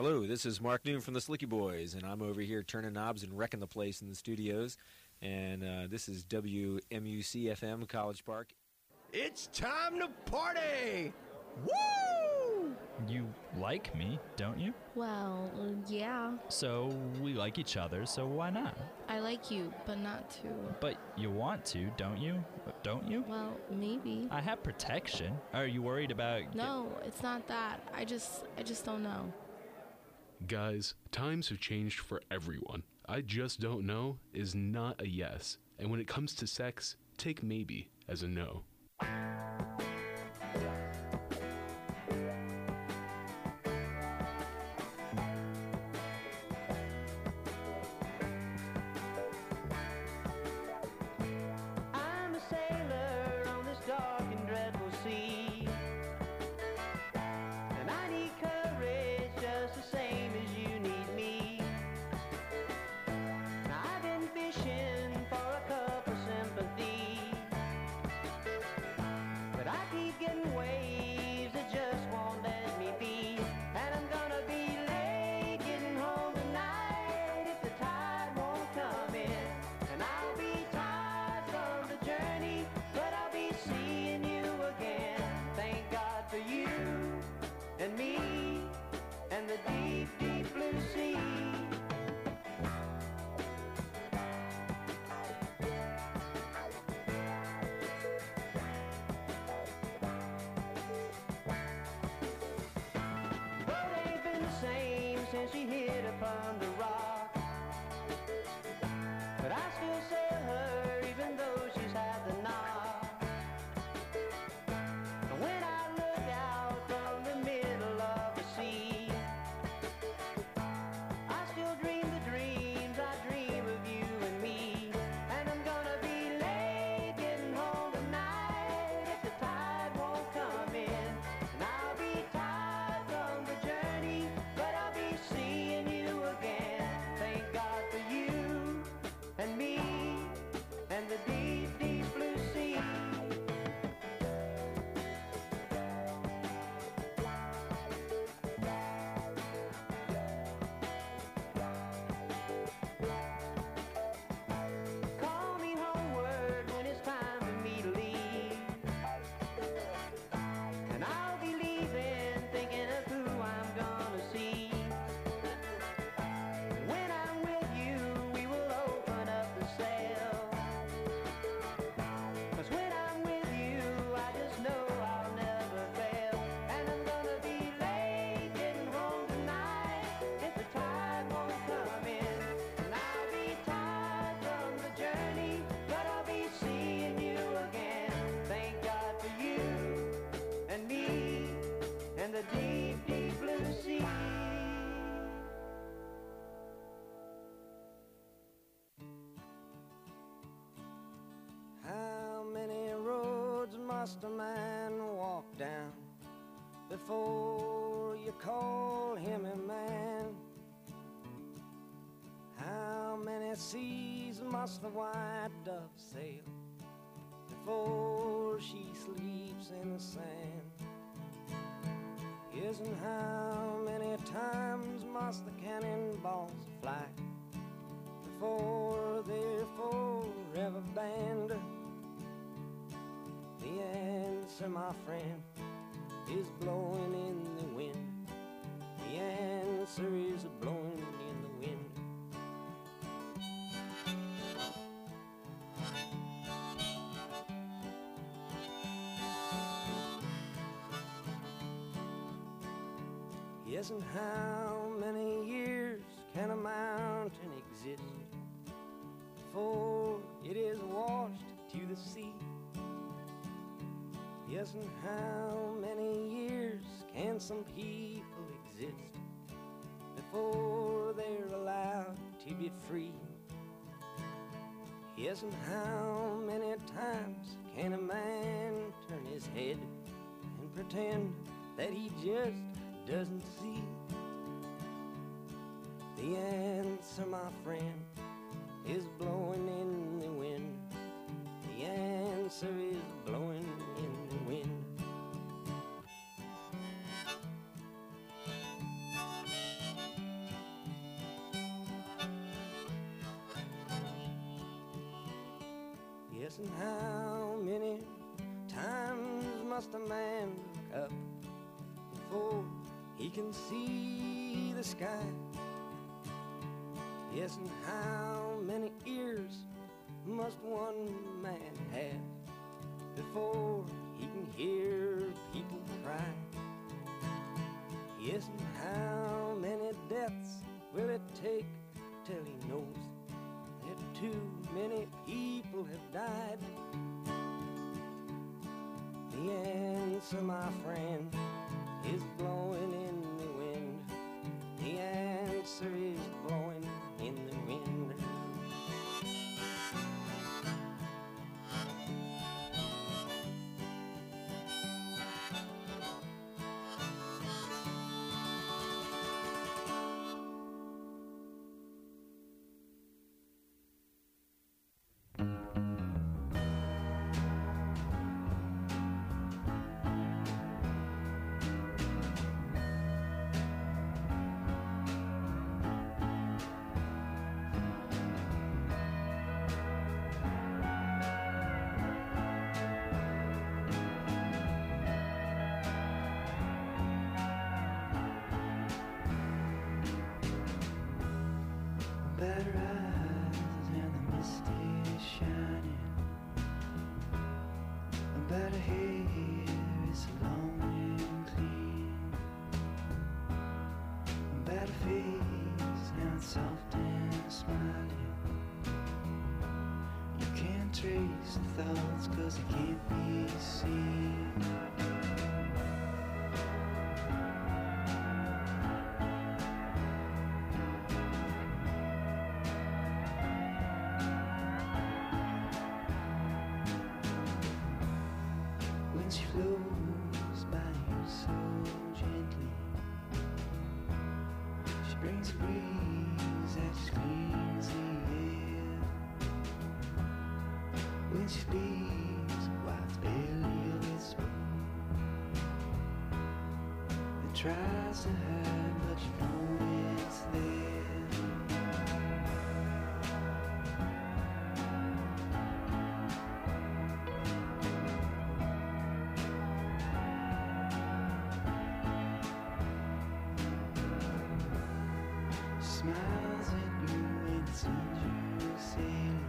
Hello, this is Mark Noon from the Slicky Boys, and I'm over here turning knobs and wrecking the place in the studios. And this is WMUC-FM College Park. It's time to party! Woo! You like me, don't you? Well, yeah. So we like each other, so why not? I like you, but not to. But you want to, don't you? Don't you? Well, maybe. I have protection. Are you worried about... No, it's not that. I just don't know. Guys, times have changed for everyone. I just don't know is not a yes. And when it comes to sex, take maybe as a no. I'm a sailor on this dark and dreadful sea, and I need courage just the same as you need me. Now I've been fishing for a cup of sympathy, but I keep getting waves that just won't let me be. And I'm gonna be late getting home tonight if the tide won't come in. And I'll be tired from the journey, but I'll be seeing you again. Thank God for you and me and the deep, deep blue sea. Road ain't been the same since she hit upon the rock, but I still sail her even though she's had the knock. And when I look out from the middle of the sea, I still dream the dreams I dream of you and me. And I'm gonna be late getting home tonight if the tide won't come in. And I'll be tired from the journey, but I'll be seeing you again. Thank God for you and me and the deep, deep blue sea. Call me homeward when it's time for me to leave, and I'll be leaving thinking of who I'm gonna see. When I'm with you, we will open up the sail, 'cause when I'm with you, I just know I'll never fail. And I'm gonna be late getting home tonight if the tide won't come in. And I'll be tired from the journey, but I'll be seeing you again. Thank God for you and me and the deep, deep blue sea. How many roads must a man walk down before you call him a man? How many seas must the white dove sail before she sleeps in the sand? Yes, and how many times must the cannonballs fly before they're forever banned? The answer, my friend, is blowing in the wind. The answer is blowing in the wind. Yes, and how many years can a mountain exist before it is washed to the sea? Yes, and how many years can some people exist before they're allowed to be free? Yes, and how many times can a man turn his head and pretend that he just doesn't see? The answer, my friend, is blowing in the wind. The answer is blowing in the wind. and how many times must a man look up before he can see the sky? Yes, and how many ears must one man have before he can hear people cry? Yes, and how many deaths will it take till he knows that too many people have died? The answer, my friend, is blowing in the wind. The answer is blowing in the wind. Better eyes and the mist is shining. Better hair is long and clean. Better face now it's soft and smiling. You can't trace the thoughts 'cause they can't be seen. When she flows by you so gently, she brings a breeze that just cleans the air. When she speaks, why it's barely a whisper. It tries to hide, but you know it's there. Smiles at you and sees you sailing.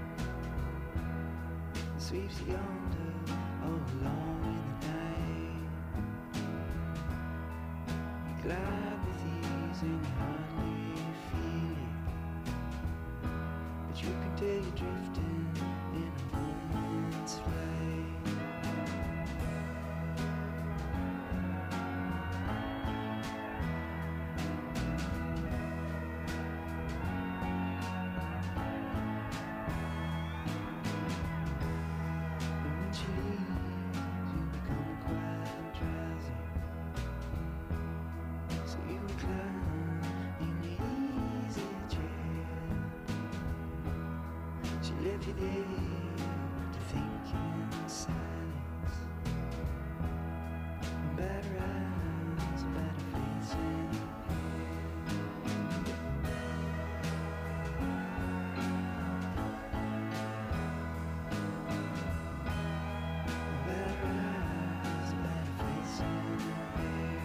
Sweeps yonder all along in the night. You glide with ease and you hardly feel it, but you can tell you're drifting in a moment's flight. And when she leaves, you become quite drowsy. So you recline in the easy chair. She left you there to think in silence. Better eyes, better face and hair. Better eyes, better face and hair.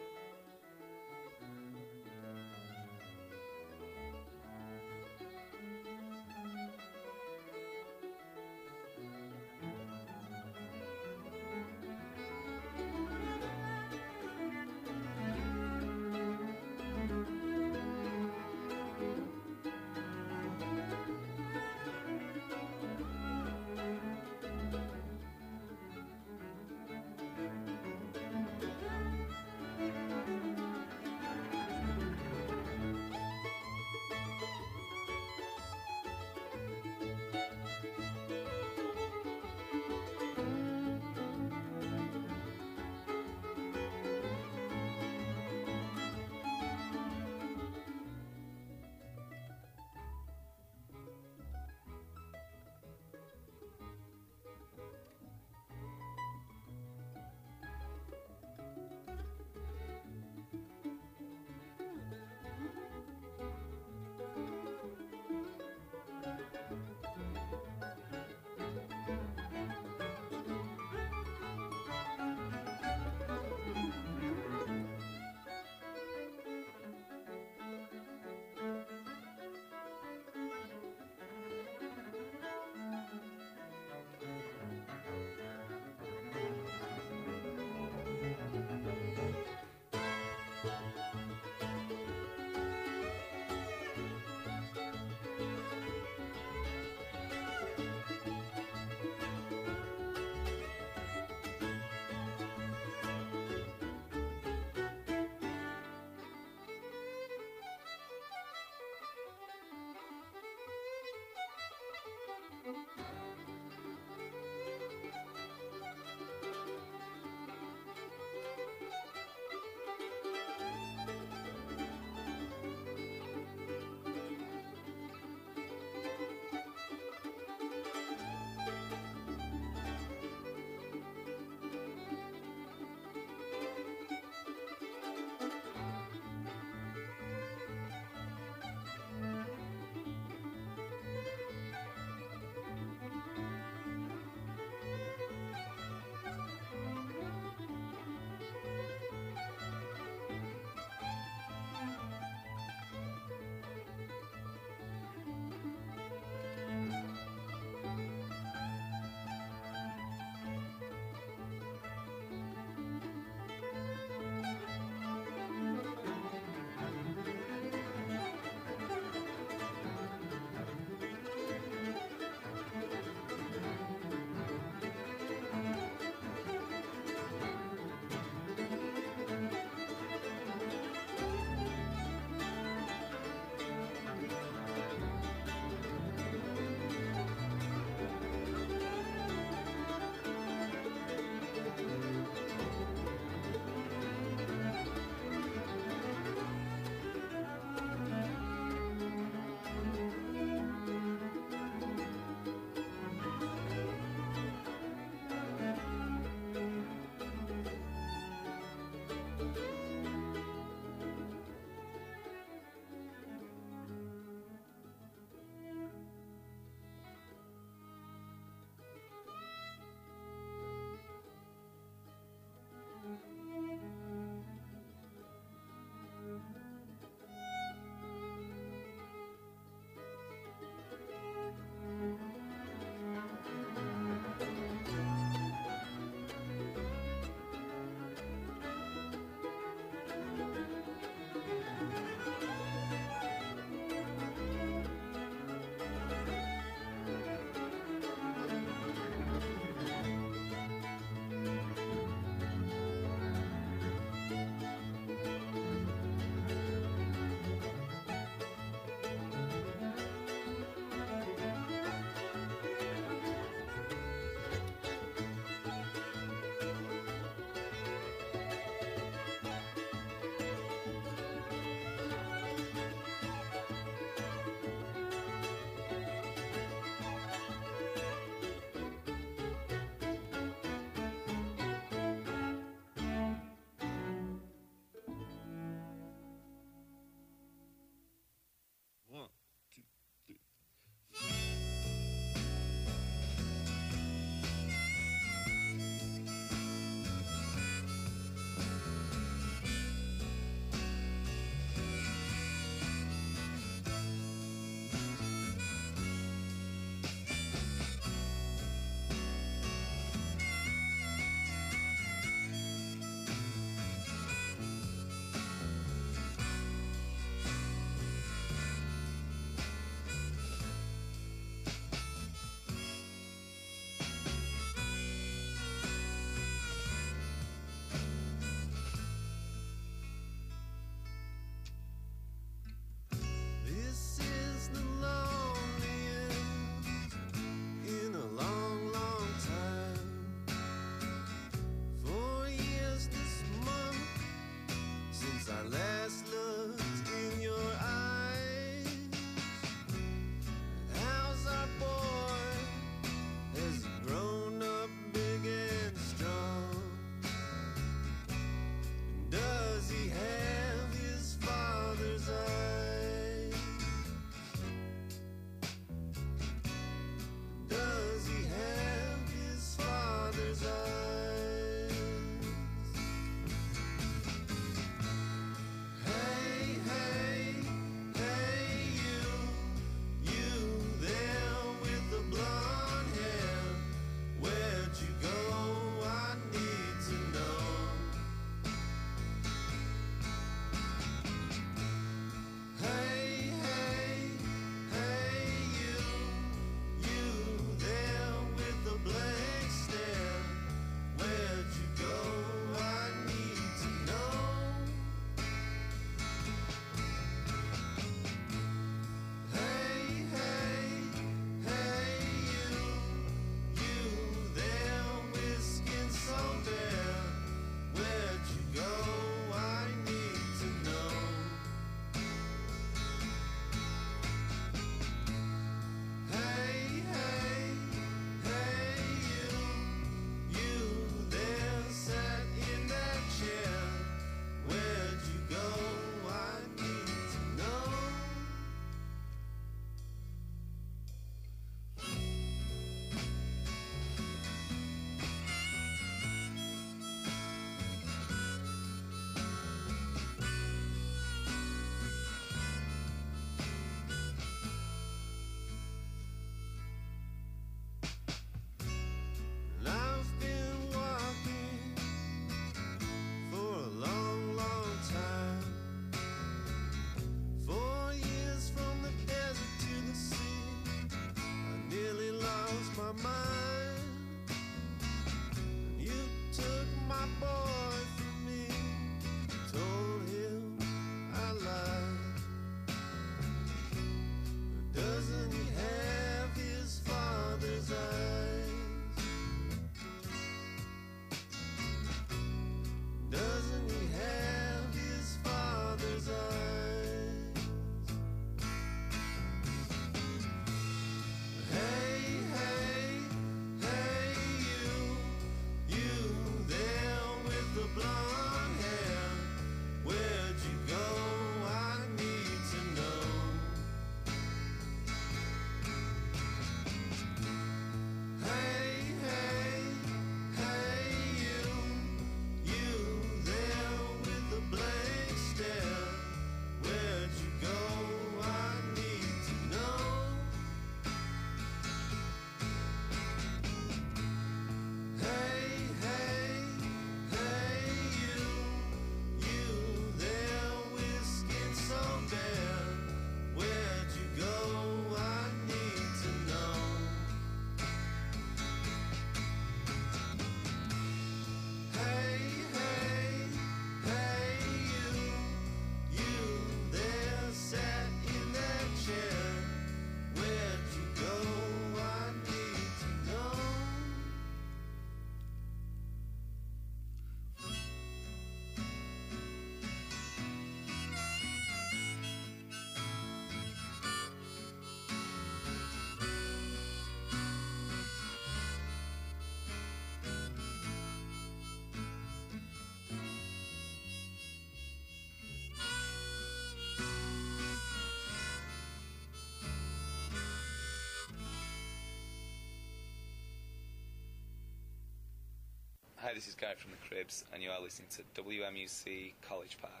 this is Gary from the Cribs, and you are listening to WMUC College Park.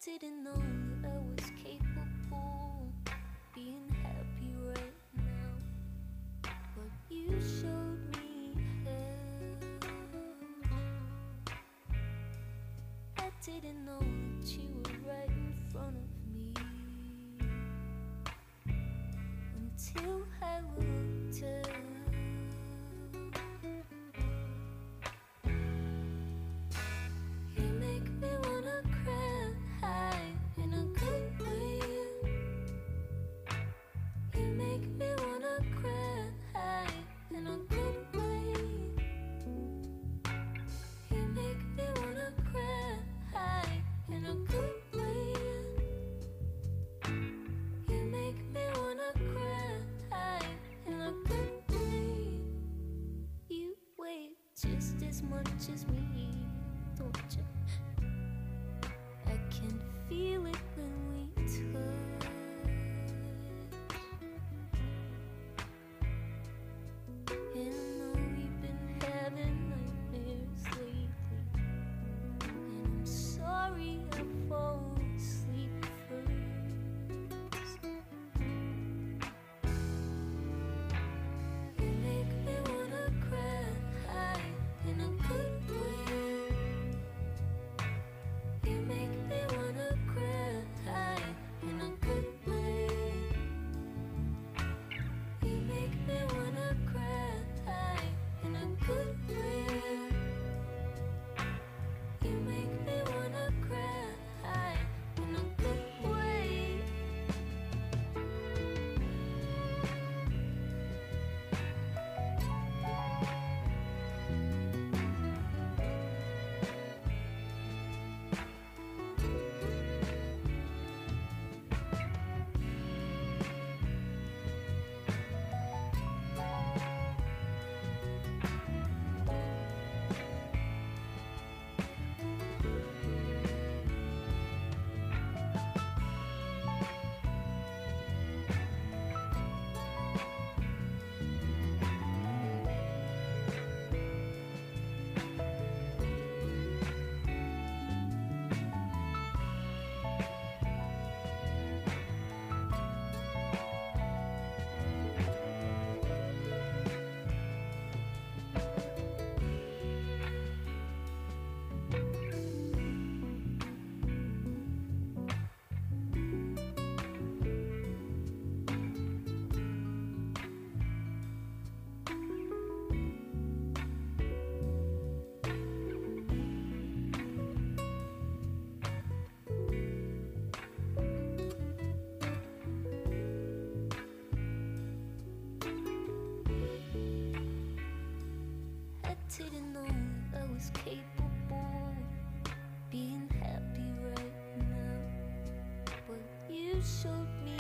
didn't know that I was capable of being happy right now, but you showed me how. I didn't know that you were right in front of me until I looked up. You make me wanna cry in a good way. You make me wanna cry in a good way. You make me wanna cry in a good way. You make me wanna cry in a good way. You weigh just as much as me, don't you? I can feel it when we touch. And I know we've been having nightmares lately, and I'm sorry I fall asleep first. You make me wanna cry in a good way. You make me wanna cry in a good way. You make me wanna cry in a good way. You make me wanna cry in a good way. I didn't know I was capable of being happy right now, but you showed me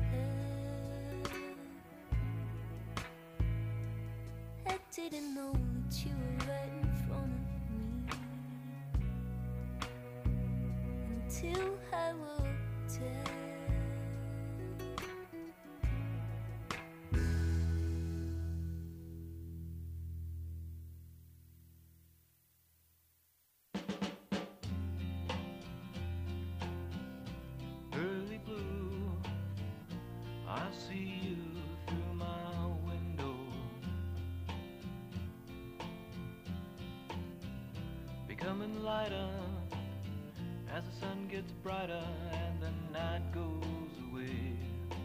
how. I didn't know that you were right in front of me until I looked up. Early blue, I see you through my window, becoming lighter as the sun gets brighter and the night goes away.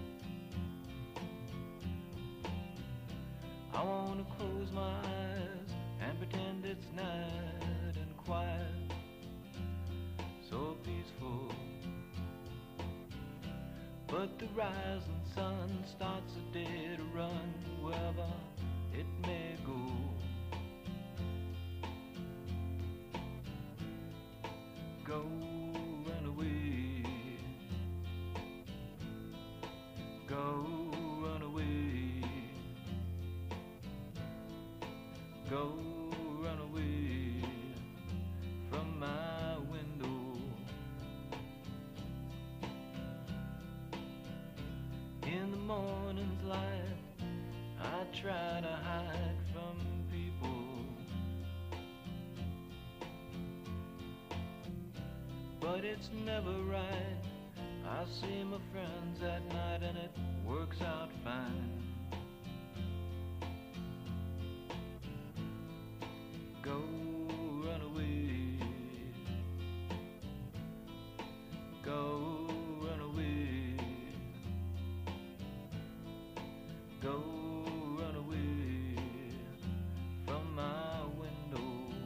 I wanna close my eyes and pretend it's night and quiet, so peaceful. But the rising sun starts a dead run wherever it may go. Go, run away. Go, run away. Go, run away from my window. In the morning's light, I try to hide from people, but but it's never right. I see my friends at night and it works out fine. Go run away. Go run away. Go run away from my window.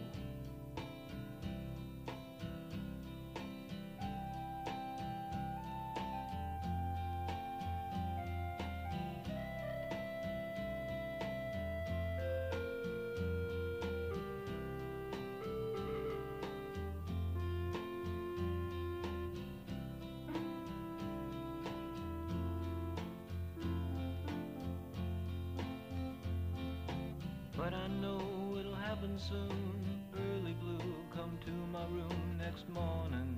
But I know it'll happen soon. Early blue, come to my room next morning.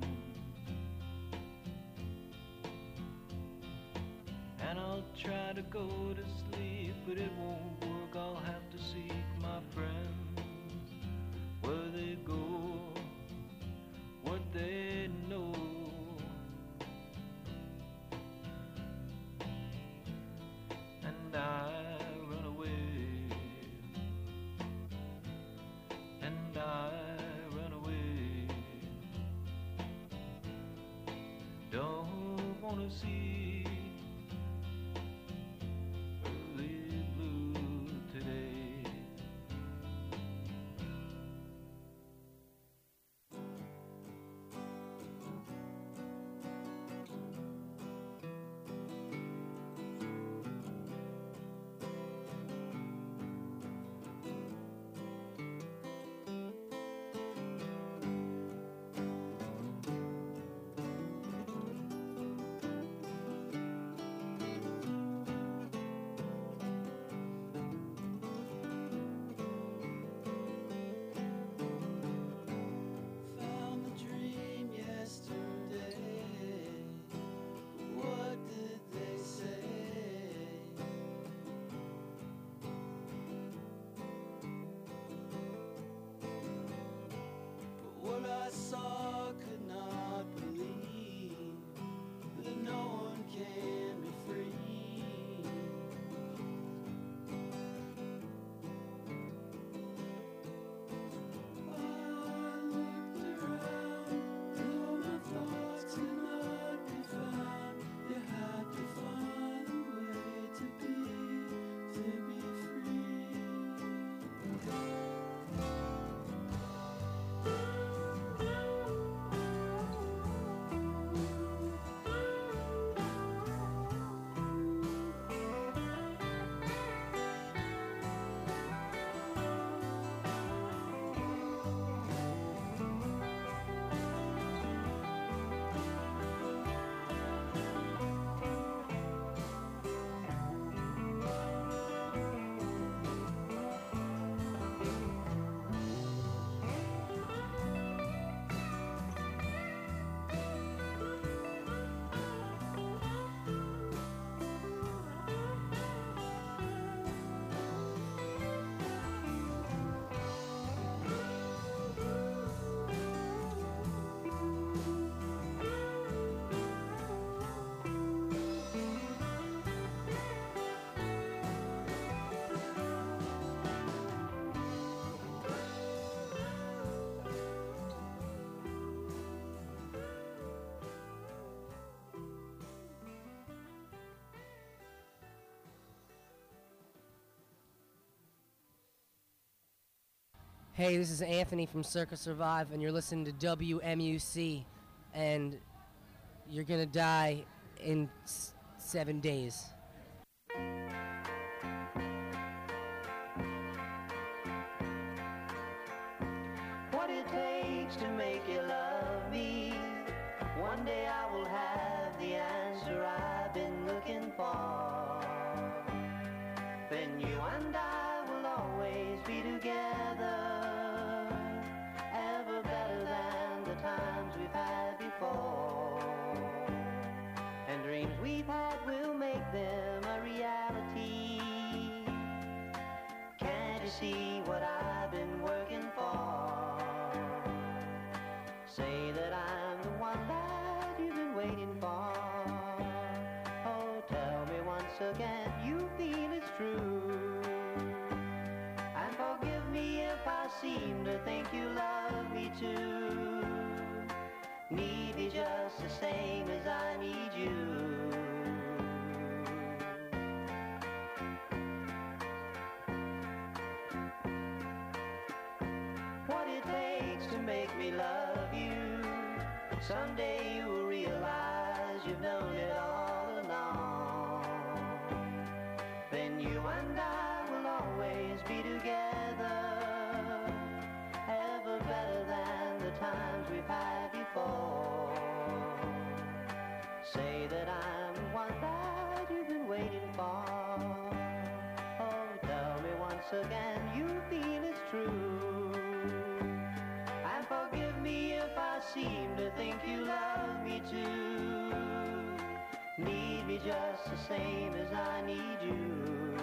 And I'll try to go to sleep, but it won't work. I'll have to seek my friends, where they go, what they know. And I run away. And I run away. Don't wanna see early blue today. Found the dream yesterday. What did they say? But what I saw could not believe that no one can be free. I looked around, though my thoughts could not be found. You had to find a way to be free. Hey, this is Anthony from Circus Survive, and you're listening to WMUC, and you're gonna die in 7 days. What it takes to make you love me. One day I will have the answer I've been looking for. Then you and I will always be together, ever better than the times we've had before. And dreams we've had will make them a reality. Can't you see what I've been working for? Say that I'm the one Someday you will realize you've known it all along. Then you and I will always be together, ever better than the times we've had before. Say that I'm the one that you've been waiting for. Oh, tell me once again you feel it's true. And forgive me if I seem to think you love me too. Need me just the same as I need you.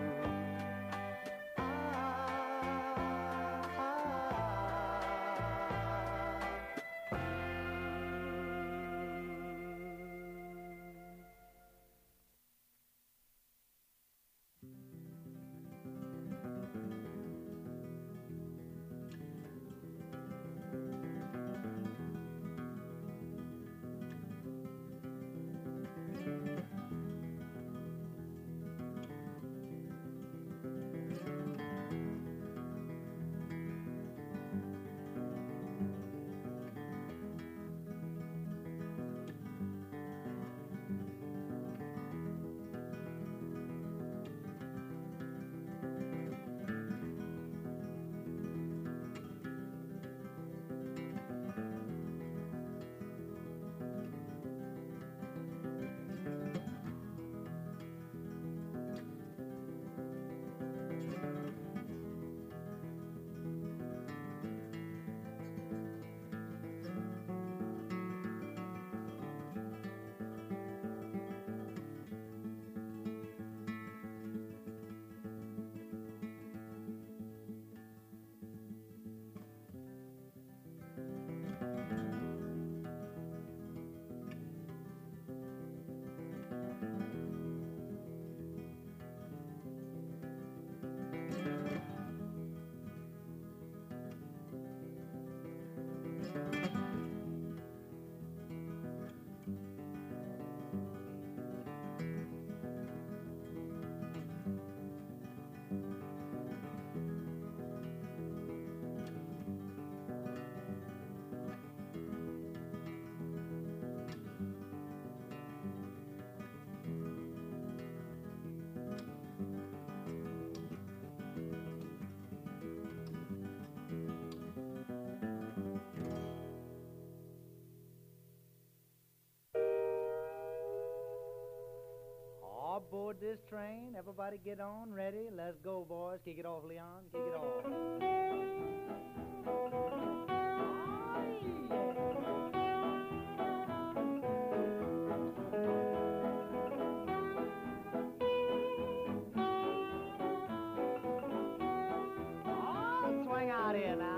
Aboard this train, everybody get on, ready, let's go, boys. Kick it off, Leon, kick it off. Oh, swing out here now.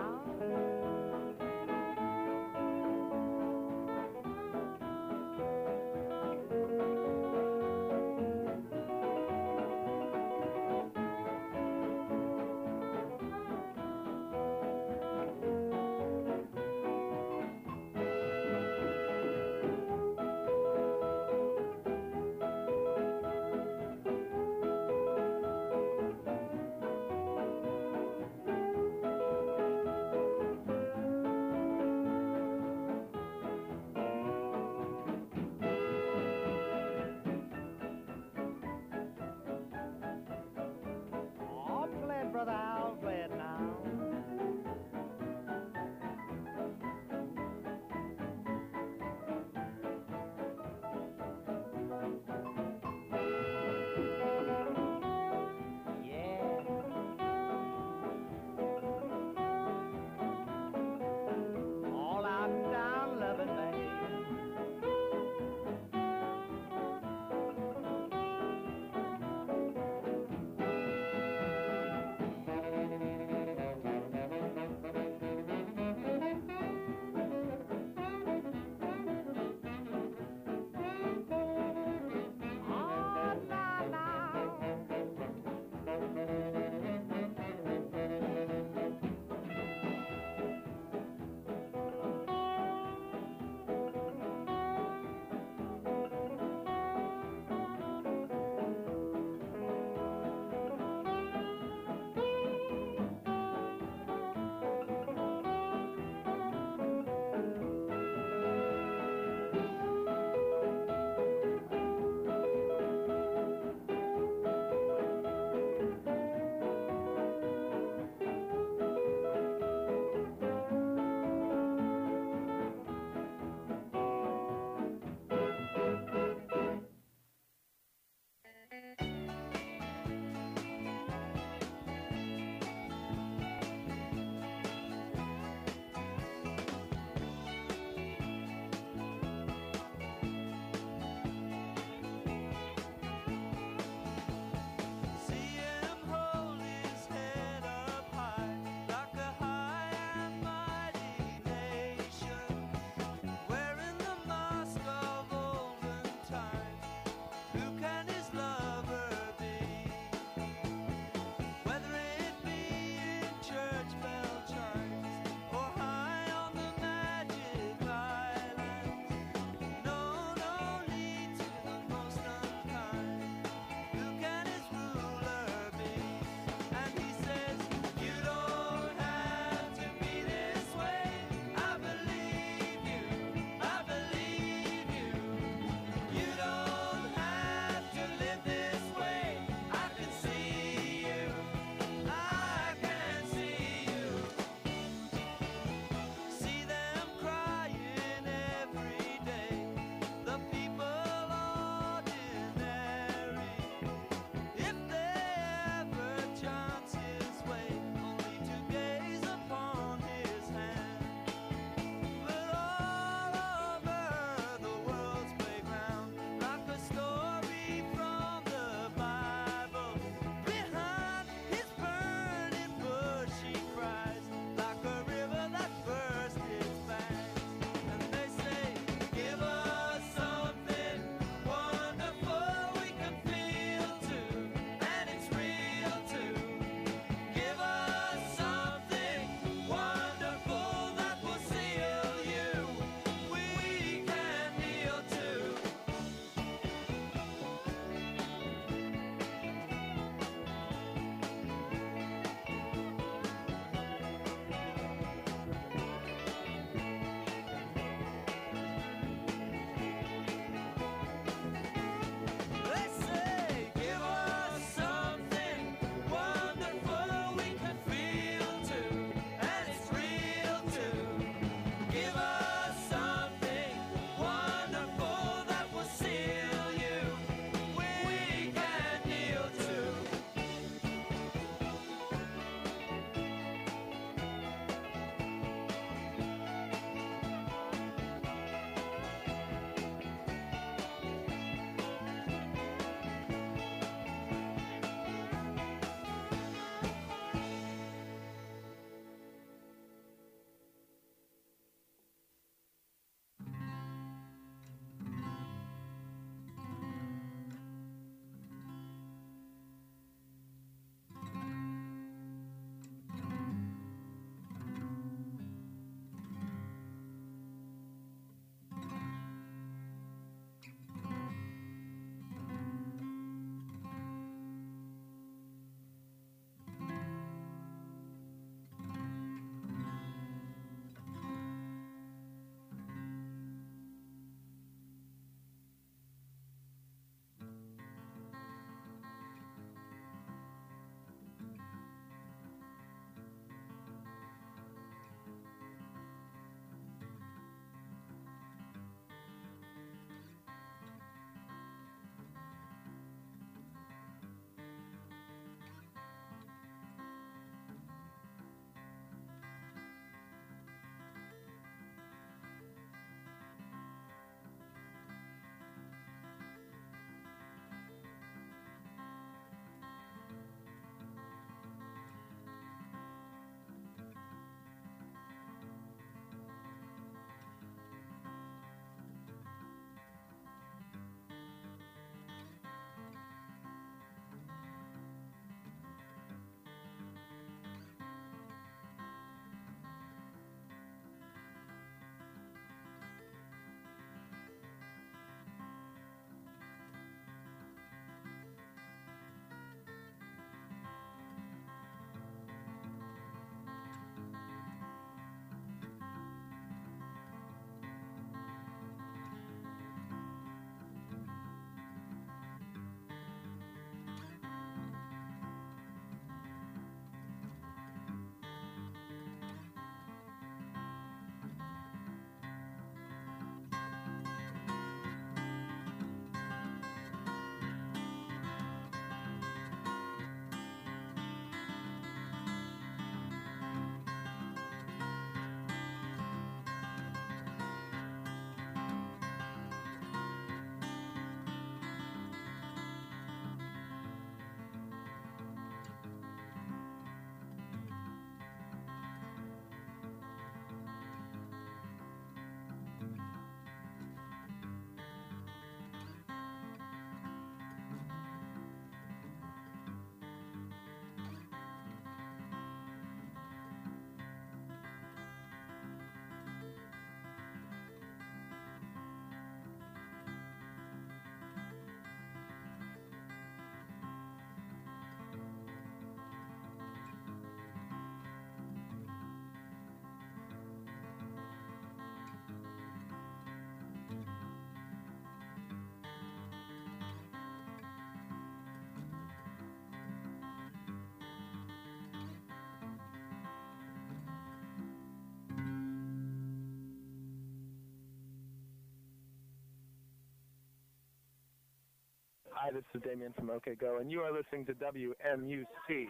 Hi, this is Damien from OK Go, and you are listening to WMUC.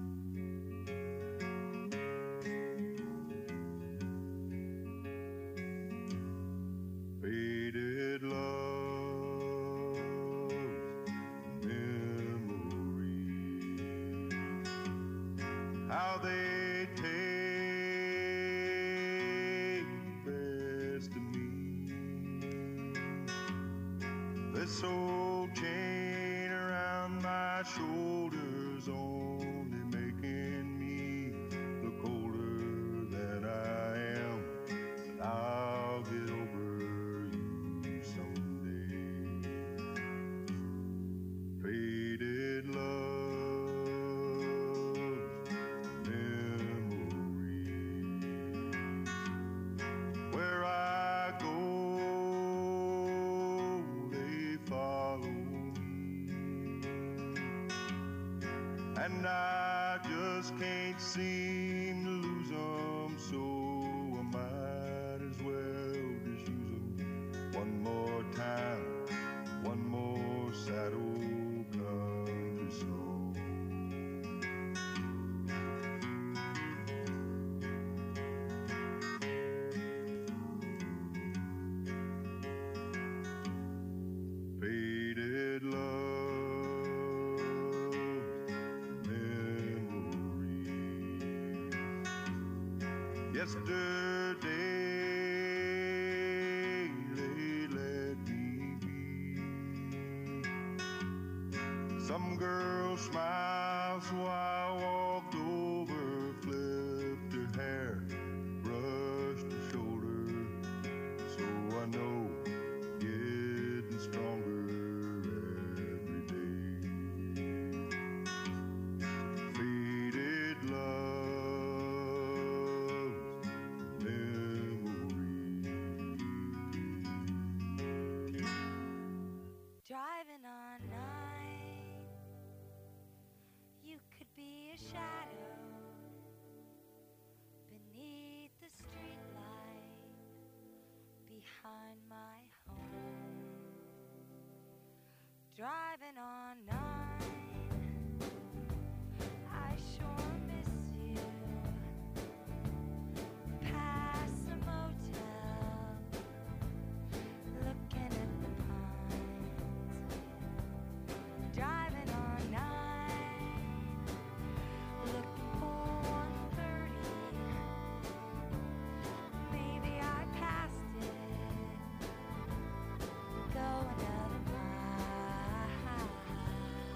Faded love, memories, how they take the best of me. This old chain around my shoulders only making me look older than I am. But I'll get over you someday. Faded love, memories. Where I go, they follow me, and I just can't seem to lose 'em, so I might as well just use 'em one more time, one more sad old country song. Faded love, memories. Yesterday they let me be. Some girl smiled, so I walked over, flipped her hair, brushed her shoulder. So I know getting stronger every day. Faded love, memories. Driving on 9, you could be a shadow beneath the streetlight behind my home. Driving on 9, I sure miss you. Past the motel, looking at the pines. Driving on 9, looking for 130. Maybe I passed it. Go another mile.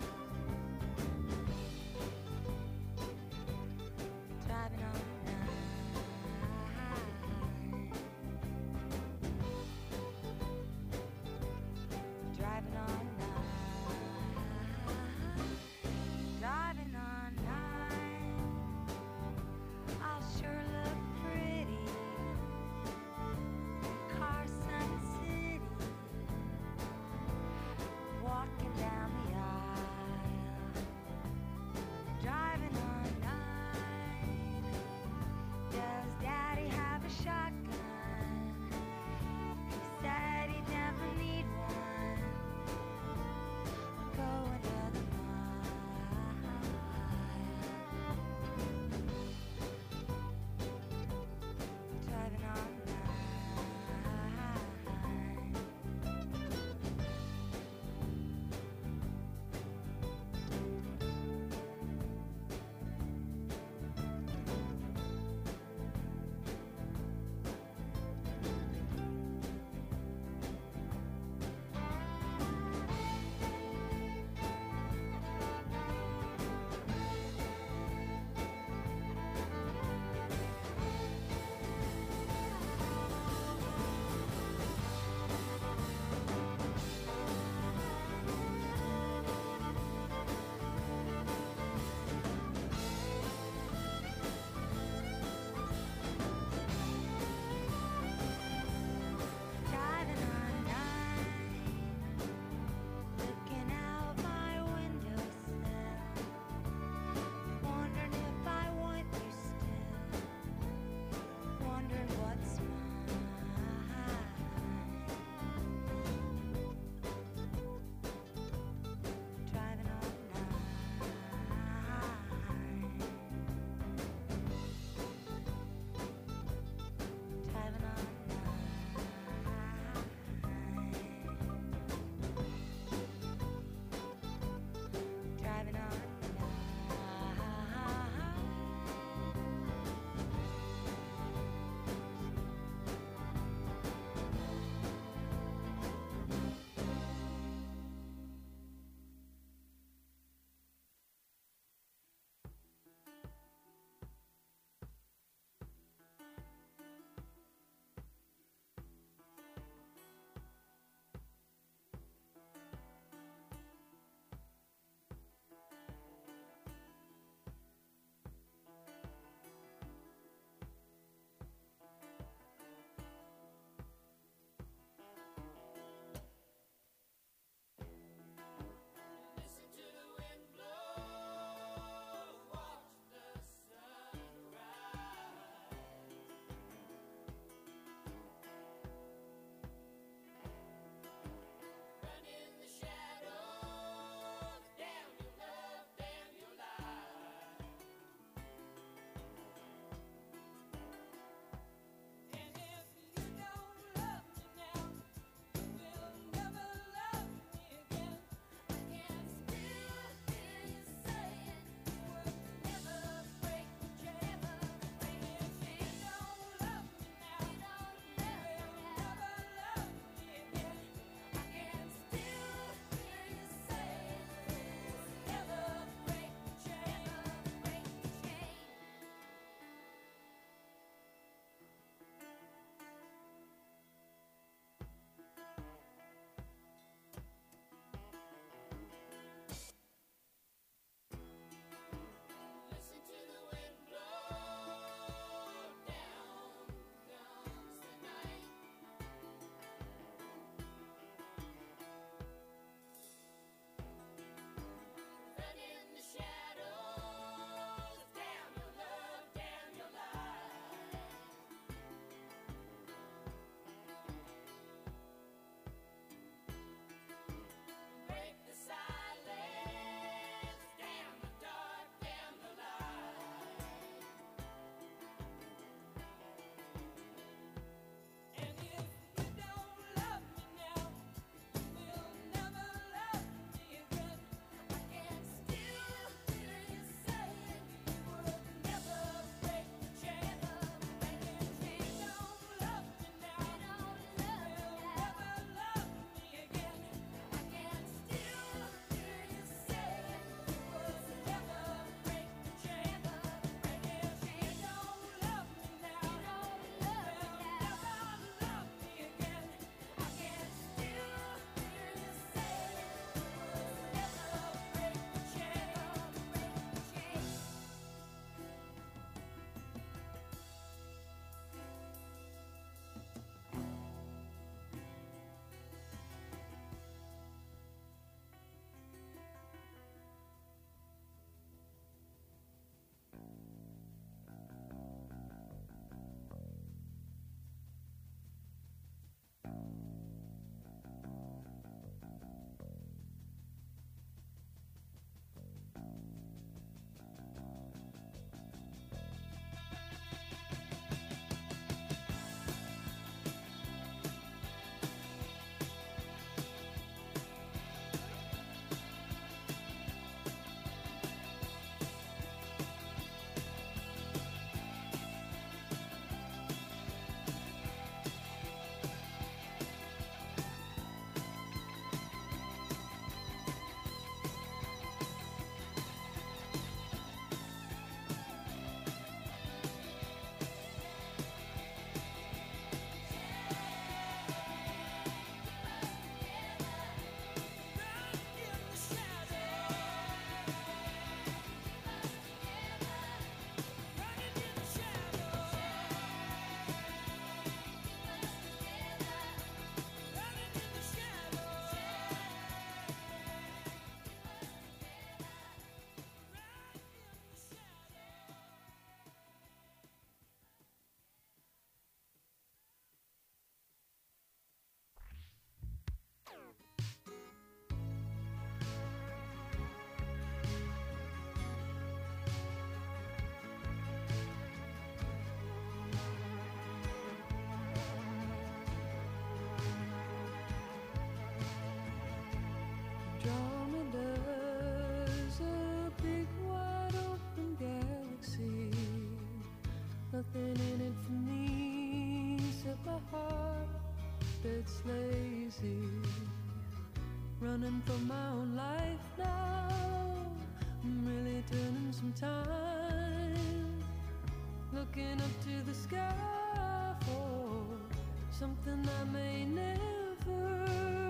it's lazy. Running for my own life now. I'm really turning some time. Looking up to the sky for something I may never